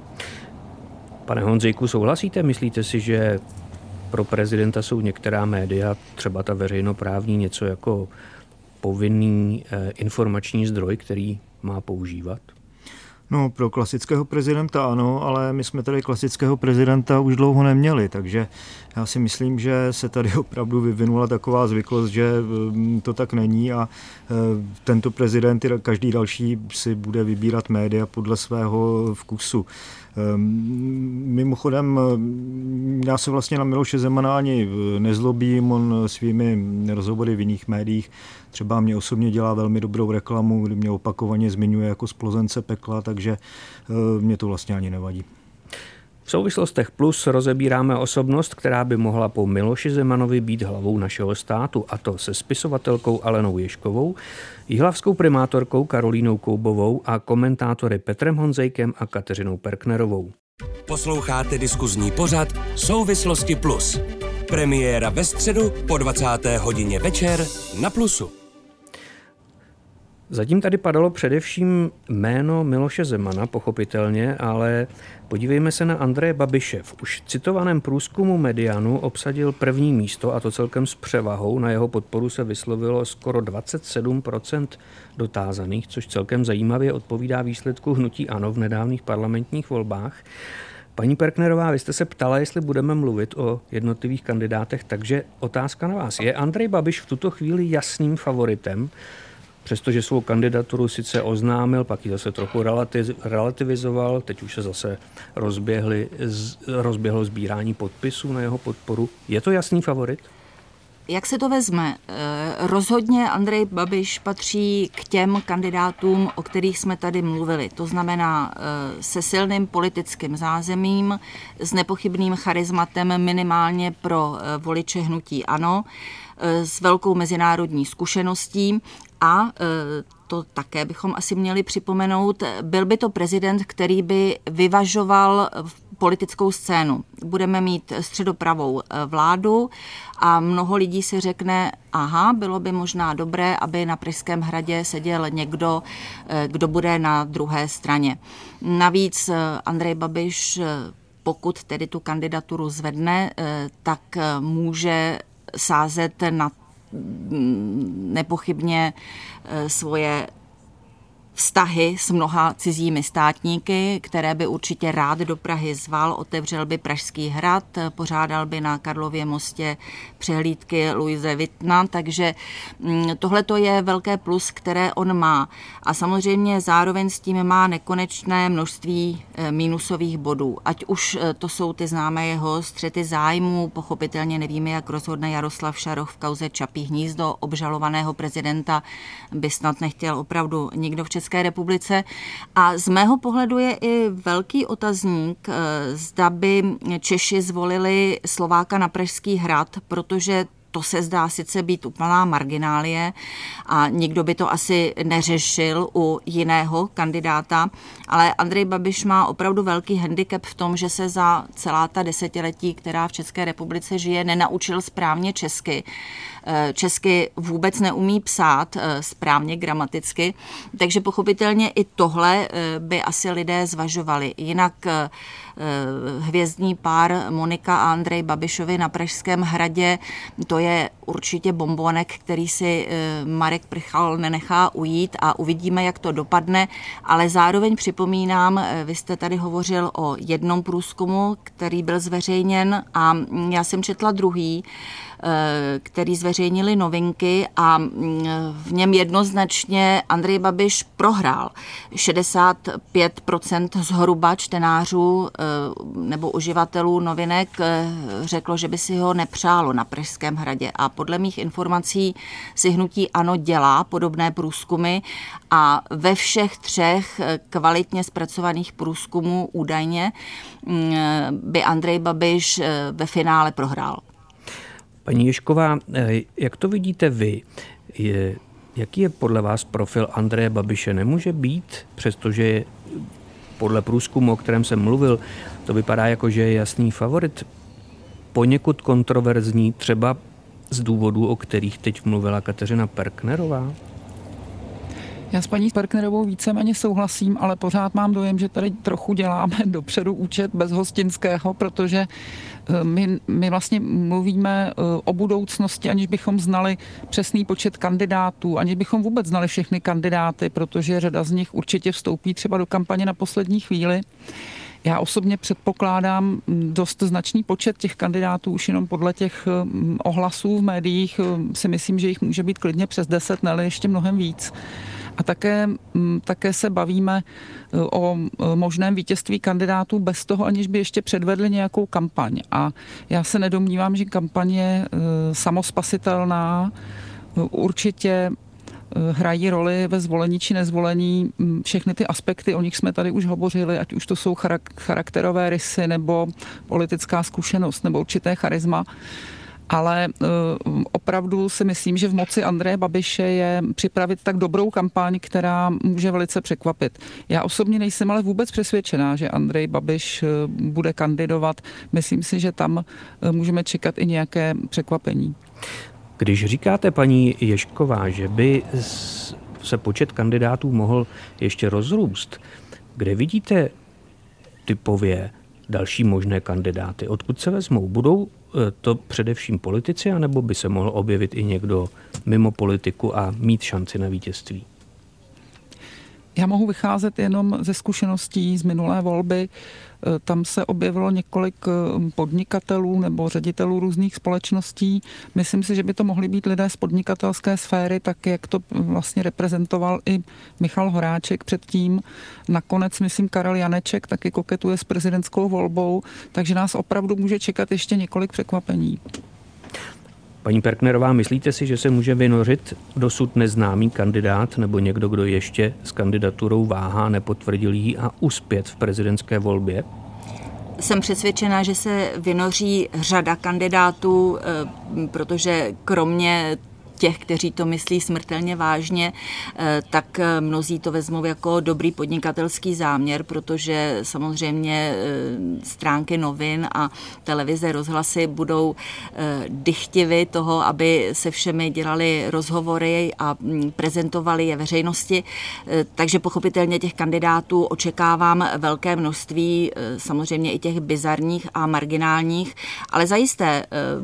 Pane Honzejku, souhlasíte? Myslíte si, že pro prezidenta jsou některá média, třeba ta veřejnoprávní, něco jako povinný eh, informační zdroj, který má používat? No, pro klasického prezidenta ano, ale my jsme tady klasického prezidenta už dlouho neměli, takže já si myslím, že se tady opravdu vyvinula taková zvyklost, že to tak není a tento prezident i každý další si bude vybírat média podle svého vkusu. Mimochodem, já se vlastně na Miloše Zemana ani nezlobím, on svými rozhovory v jiných médiích třeba mě osobně dělá velmi dobrou reklamu, kdy mě opakovaně zmiňuje jako z Plozence pekla, takže mě to vlastně ani nevadí. V souvislostech Plus rozebíráme osobnost, která by mohla po Miloši Zemanovi být hlavou našeho státu, a to se spisovatelkou Alenou Ježkovou, jihlavskou primátorkou Karolínou Koubovou a komentátory Petrem Honzejkem a Kateřinou Perknerovou. Posloucháte diskuzní pořad Souvislosti Plus. Premiéra ve středu po dvacáté hodině večer na Plusu. Zatím tady padalo především jméno Miloše Zemana, pochopitelně, ale podívejme se na Andreje Babiše. V už citovaném průzkumu Medianu obsadil první místo, a to celkem s převahou. Na jeho podporu se vyslovilo skoro dvacet sedm procent dotázaných, což celkem zajímavě odpovídá výsledku hnutí ANO v nedávných parlamentních volbách. Paní Perknerová, vy jste se ptala, jestli budeme mluvit o jednotlivých kandidátech, takže otázka na vás. Je Andrej Babiš v tuto chvíli jasným favoritem? Přestože svou kandidaturu sice oznámil, pak ji zase trochu relativizoval, teď už se zase rozběhli, rozběhlo sbírání podpisů na jeho podporu. Je to jasný favorit? Jak se to vezme? Rozhodně Andrej Babiš patří k těm kandidátům, o kterých jsme tady mluvili. To znamená se silným politickým zázemím, s nepochybným charizmatem minimálně pro voliče hnutí ANO, s velkou mezinárodní zkušeností a to také bychom asi měli připomenout, byl by to prezident, který by vyvažoval politickou scénu. Budeme mít středopravou vládu a mnoho lidí si řekne, aha, bylo by možná dobré, aby na Pražském hradě seděl někdo, kdo bude na druhé straně. Navíc Andrej Babiš, pokud tedy tu kandidaturu zvedne, tak může sázet na nepochybně svoje vztahy s mnoha cizími státníky, které by určitě rád do Prahy zval, otevřel by Pražský hrad, pořádal by na Karlově mostě přehlídky Louise Vuittona, takže tohle to je velké plus, které on má. A samozřejmě zároveň s tím má nekonečné množství mínusových bodů. Ať už to jsou ty známé jeho střety zájmů, pochopitelně nevíme, jak rozhodne Jaroslav Šaroch v kauze Čapí hnízdo, obžalovaného prezidenta by snad nechtěl opravdu nikdo v České republice. A z mého pohledu je i velký otazník, zda by Češi zvolili Slováka na Pražský hrad, protože to se zdá sice být úplná marginálie a nikdo by to asi neřešil u jiného kandidáta, ale Andrej Babiš má opravdu velký handicap v tom, že se za celá ta desetiletí, která v České republice žije, nenaučil správně česky. Česky vůbec neumí psát správně gramaticky, takže pochopitelně i tohle by asi lidé zvažovali. Jinak hvězdní pár Monika a Andrej Babišovi na Pražském hradě, to je určitě bombonek, který si Marek Prchal nenechá ujít a uvidíme, jak to dopadne, ale zároveň připomínám, vy jste tady hovořil o jednom průzkumu, který byl zveřejněn a já jsem četla druhý, který zveřejnili Novinky a v něm jednoznačně Andrej Babiš prohrál. šedesát pět procent zhruba čtenářů nebo uživatelů Novinek řeklo, že by si ho nepřálo na Pražském hradě a podle mých informací si hnutí ANO dělá podobné průzkumy a ve všech třech kvalitně zpracovaných průzkumů údajně by Andrej Babiš ve finále prohrál. Paní Ježková, jak to vidíte vy? Je, jaký je podle vás profil Andreje Babiše? Nemůže být, přestože podle průzkumu, o kterém jsem mluvil, to vypadá jako, že je jasný favorit, poněkud kontroverzní, třeba z důvodů, o kterých teď mluvila Kateřina Perknerová? Já s paní Perknerovou víceméně souhlasím, ale pořád mám dojem, že tady trochu děláme dopředu účet bez hostinského, protože my, my vlastně mluvíme o budoucnosti, aniž bychom znali přesný počet kandidátů, aniž bychom vůbec znali všechny kandidáty, protože řada z nich určitě vstoupí třeba do kampaně na poslední chvíli. Já osobně předpokládám dost značný počet těch kandidátů, už jenom podle těch ohlasů v médiích si myslím, že jich může být klidně přes deset, ne ještě mnohem víc. A také, také se bavíme o možném vítězství kandidátů bez toho, aniž by ještě předvedli nějakou kampaň. A já se nedomnívám, že kampaň je samospasitelná. Určitě hrají roli ve zvolení či nezvolení všechny ty aspekty, o nich jsme tady už hovořili, ať už to jsou charakterové rysy nebo politická zkušenost nebo určité charisma. Ale uh, opravdu si myslím, že v moci Andreje Babiše je připravit tak dobrou kampaň, která může velice překvapit. Já osobně nejsem ale vůbec přesvědčená, že Andrej Babiš uh, bude kandidovat. Myslím si, že tam uh, můžeme čekat i nějaké překvapení. Když říkáte, paní Ježková, že by se počet kandidátů mohl ještě rozrůst, kde vidíte typově další možné kandidáty? Odkud se vezmou? Budou to především politici, anebo by se mohl objevit i někdo mimo politiku a mít šanci na vítězství? Já mohu vycházet jenom ze zkušeností z minulé volby. Tam se objevilo několik podnikatelů nebo ředitelů různých společností. Myslím si, že by to mohli být lidé z podnikatelské sféry, tak jak to vlastně reprezentoval i Michal Horáček předtím. Nakonec, myslím, Karel Janeček taky koketuje s prezidentskou volbou, takže nás opravdu může čekat ještě několik překvapení. Paní Perknerová, myslíte si, že se může vynořit dosud neznámý kandidát nebo někdo, kdo ještě s kandidaturou váhá, nepotvrdil ji a uspět v prezidentské volbě? Jsem přesvědčena, že se vynoří řada kandidátů, protože kromě těch, kteří to myslí smrtelně vážně, tak mnozí to vezmou jako dobrý podnikatelský záměr, protože samozřejmě stránky novin a televize, rozhlasy budou dychtivy toho, aby se všemi dělali rozhovory a prezentovali je veřejnosti. Takže pochopitelně těch kandidátů očekávám velké množství, samozřejmě i těch bizarních a marginálních, ale zajisté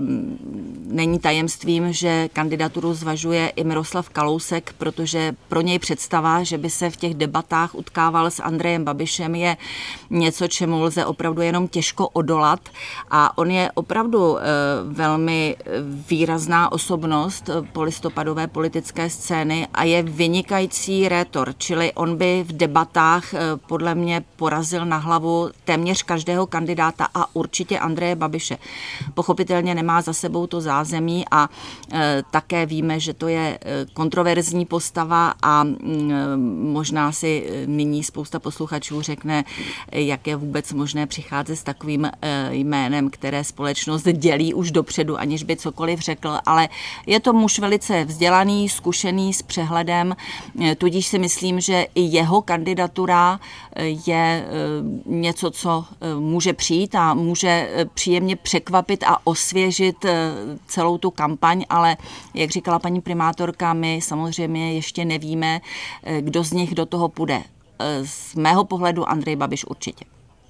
není tajemstvím, že kandidaturu zvažuje i Miroslav Kalousek, protože pro něj představa, že by se v těch debatách utkával s Andrejem Babišem, je něco, čemu lze opravdu jenom těžko odolat. A on je opravdu velmi výrazná osobnost polistopadové politické scény a je vynikající rétor, čili on by v debatách podle mě porazil na hlavu téměř každého kandidáta a určitě Andreje Babiše. Pochopitelně nemá za sebou to zázemí a také víme, že to je kontroverzní postava a možná si nyní spousta posluchačů řekne, jak je vůbec možné přicházet s takovým jménem, které společnost dělí už dopředu, aniž by cokoliv řekl, ale je to muž velice vzdělaný, zkušený, s přehledem, tudíž si myslím, že i jeho kandidatura je něco, co může přijít a může příjemně překvapit a osvěžit celou tu kampaň, ale jak říkala paní primátorka, my samozřejmě ještě nevíme, kdo z nich do toho půjde. Z mého pohledu Andrej Babiš určitě.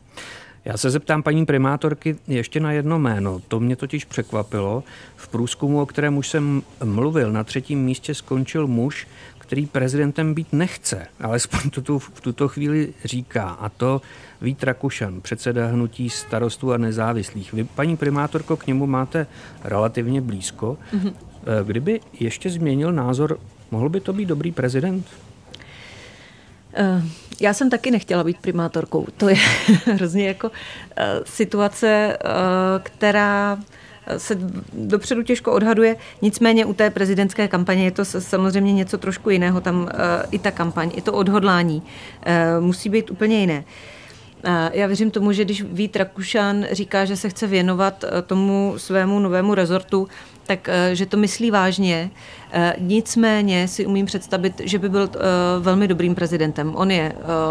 Já se zeptám paní primátorky ještě na jedno jméno. To mě totiž překvapilo. V průzkumu, o kterém už jsem mluvil, na třetím místě skončil muž, který prezidentem být nechce, alespoň to tu, v tuto chvíli říká, a to Vít Rakušan, předseda hnutí Starostů a nezávislých. Vy, paní primátorko, k němu máte relativně blízko. Mm-hmm. Kdyby ještě změnil názor, mohl by to být dobrý prezident? Já jsem taky nechtěla být primátorkou. To je hrozně jako situace, která se dopředu těžko odhaduje. Nicméně u té prezidentské kampaně je to samozřejmě něco trošku jiného. Tam i ta kampaň, i to odhodlání musí být úplně jiné. Já věřím tomu, že když Vít Rakušan říká, že se chce věnovat tomu svému novému rezortu, tak že to myslí vážně. Nicméně si umím představit, že by byl velmi dobrým prezidentem. On je,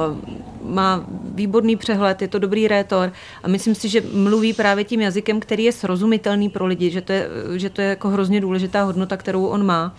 má výborný přehled, je to dobrý rétor a myslím si, že mluví právě tím jazykem, který je srozumitelný pro lidi, že to je, že to je jako hrozně důležitá hodnota, kterou on má.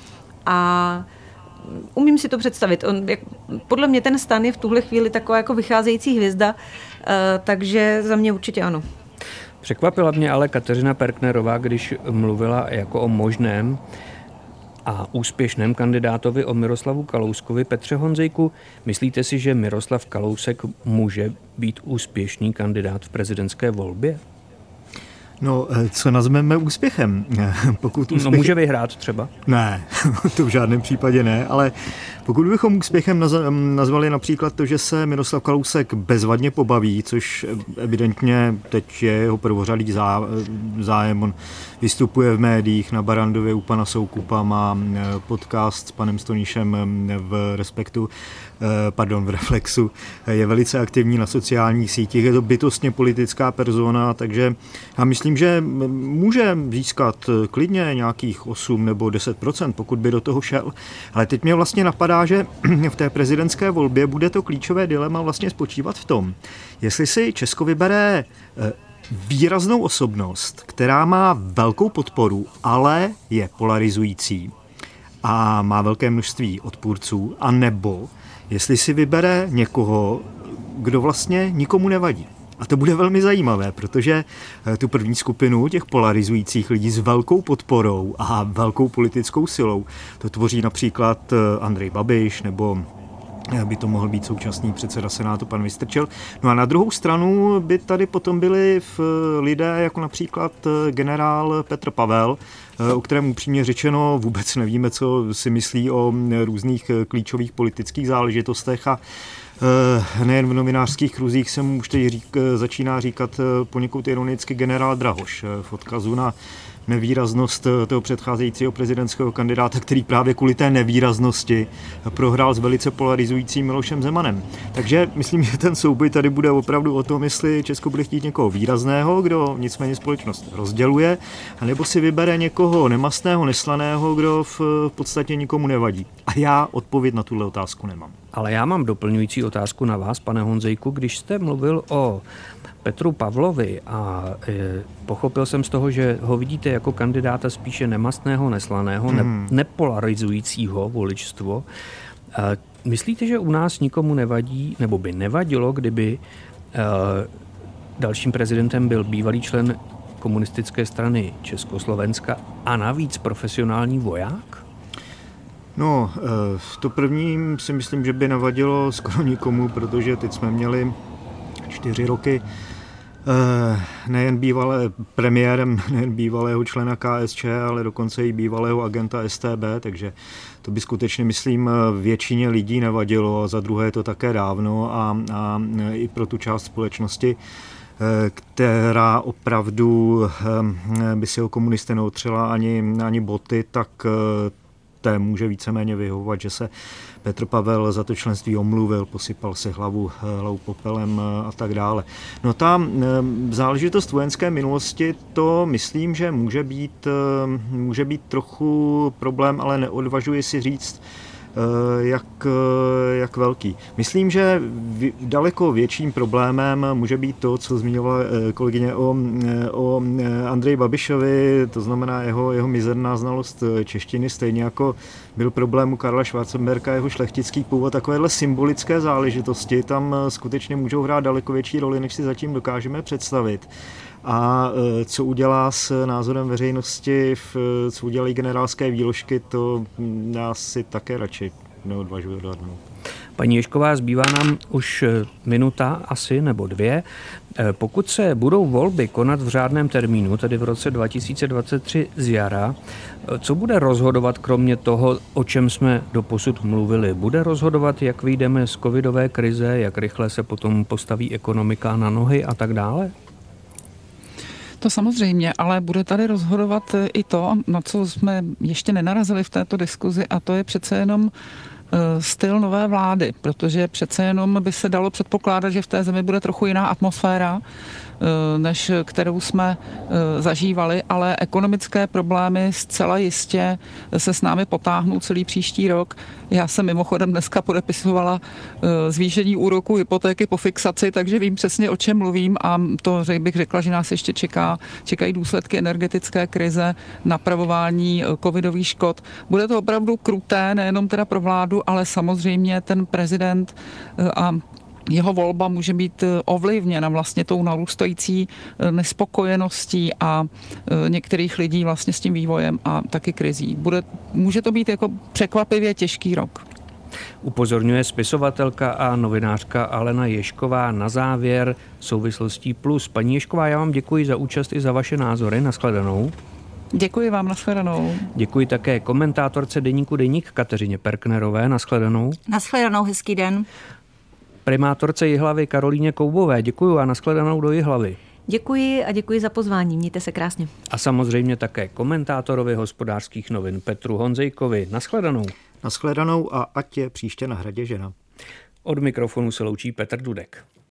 A umím si to představit. On, jak, podle mě ten stan je v tuhle chvíli taková jako vycházející hvězda, takže za mě určitě ano. Překvapila mě ale Kateřina Perknerová, když mluvila jako o možném a úspěšném kandidátovi o Miroslavu Kalouskovi. Petře Honzejku, myslíte si, že Miroslav Kalousek může být úspěšný kandidát v prezidentské volbě? No, co nazveme úspěchem? Pokud úspěch... No, může vyhrát třeba? Ne, to v žádném případě ne, ale pokud bychom úspěchem nazvali například to, že se Miroslav Kalousek bezvadně pobaví, což evidentně teď je jeho prvořadý zájem, on vystupuje v médiích, na Barandově u pana Soukupa, má podcast s panem Stoníšem v Respektu, pardon, v Reflexu, je velice aktivní na sociálních sítích, je to bytostně politická persona, takže já myslím, že může získat klidně nějakých osm nebo deset procent, pokud by do toho šel. Ale teď mě vlastně napadá, že v té prezidentské volbě bude to klíčové dilema vlastně spočívat v tom, jestli si Česko vybere výraznou osobnost, která má velkou podporu, ale je polarizující a má velké množství odpůrců, a nebo jestli si vybere někoho, kdo vlastně nikomu nevadí. A to bude velmi zajímavé, protože tu první skupinu těch polarizujících lidí s velkou podporou a velkou politickou silou, to tvoří například Andrej Babiš, nebo by to mohl být současný předseda Senátu pan Vystrčil. No a na druhou stranu by tady potom byli lidé jako například generál Petr Pavel, o kterém upřímně řečeno vůbec nevíme, co si myslí o různých klíčových politických záležitostech, a nejen v novinářských kruzích se mu už teď řík, začíná říkat poněkud ironicky generál Drahoš v odkazu na nevýraznost toho předcházejícího prezidentského kandidáta, který právě kvůli té nevýraznosti prohrál s velice polarizujícím Milošem Zemanem. Takže myslím, že ten souboj tady bude opravdu o tom, jestli Česko bude chtít někoho výrazného, kdo nicméně společnost rozděluje, anebo si vybere někoho nemastného, neslaného, kdo v podstatě nikomu nevadí. A já odpověď na tuhle otázku nemám. Ale já mám doplňující otázku na vás, pane Honzejku. Když jste mluvil o Petru Pavlovi a e, pochopil jsem z toho, že ho vidíte jako kandidáta spíše nemastného, neslaného, hmm. ne, nepolarizujícího voličstvo. E, myslíte, že u nás nikomu nevadí, nebo by nevadilo, kdyby e, dalším prezidentem byl bývalý člen komunistické strany Československa a navíc profesionální voják? No, to první si myslím, že by nevadilo skoro nikomu, protože teď jsme měli čtyři roky nejen bývalé premiérem, nejen bývalého člena K S Č, ale dokonce i bývalého agenta S T B, takže to by skutečně, myslím, většině lidí nevadilo a za druhé je to také dávno a, a i pro tu část společnosti, která opravdu by si ho komunisté neotřela ani, ani boty, tak té může víceméně vyhovovat, že se Petr Pavel za to členství omluvil, posypal se hlavu, hlavu popelem a tak dále. No ta záležitost vojenské minulosti, to myslím, že může být, může být trochu problém, ale neodvažuji si říct, jak, jak velký. Myslím, že daleko větším problémem může být to, co zmiňovala kolegyně o, o Andreji Babišovi, to znamená jeho, jeho mizerná znalost češtiny, stejně jako byl problém u Karla Schwarzenberga, jeho šlechtický původ. Takovéhle symbolické záležitosti tam skutečně můžou hrát daleko větší roli, než si zatím dokážeme představit. A co udělá s názorem veřejnosti, co udělají generálské výložky, to já si také radši neodvažuji odhadnout. Paní Ježková, zbývá nám už minuta asi nebo dvě. Pokud se budou volby konat v řádném termínu, tedy v roce dva tisíce dvacet tři z jara, co bude rozhodovat kromě toho, o čem jsme doposud mluvili? Bude rozhodovat, jak vyjdeme z covidové krize, jak rychle se potom postaví ekonomika na nohy a tak dále? To samozřejmě, ale bude tady rozhodovat i to, na co jsme ještě nenarazili v této diskuzi, a to je přece jenom styl nové vlády, protože přece jenom by se dalo předpokládat, že v té zemi bude trochu jiná atmosféra, než kterou jsme zažívali, ale ekonomické problémy zcela jistě se s námi potáhnou celý příští rok. Já jsem mimochodem dneska podepisovala zvýšení úroku hypotéky po fixaci, takže vím přesně, o čem mluvím, a to bych řekla, že nás ještě čeká, čekají důsledky energetické krize, napravování covidových škod. Bude to opravdu kruté, nejenom teda pro vládu, ale samozřejmě ten prezident a jeho volba může být ovlivněna vlastně tou narůstající nespokojeností a některých lidí vlastně s tím vývojem a taky krizí. Bude, může to být jako překvapivě těžký rok. Upozorňuje spisovatelka a novinářka Alena Ježková. Na závěr Souvislostí plus. Paní Ježková, já vám děkuji za účast i za vaše názory. Nashledanou. Děkuji vám, nashledanou. Děkuji také komentátorce deníku Deník Kateřině Perknerové. Nashledanou. Nashledanou, hezký den. Primátorce Jihlavy Karolíně Koubové. Děkuji a nashledanou do Jihlavy. Děkuji a děkuji za pozvání. Mějte se krásně. A samozřejmě také komentátorovi Hospodářských novin Petru Honzejkovi. Nashledanou. Nashledanou a ať je příště na Hradě žena. Od mikrofonu se loučí Petr Dudek.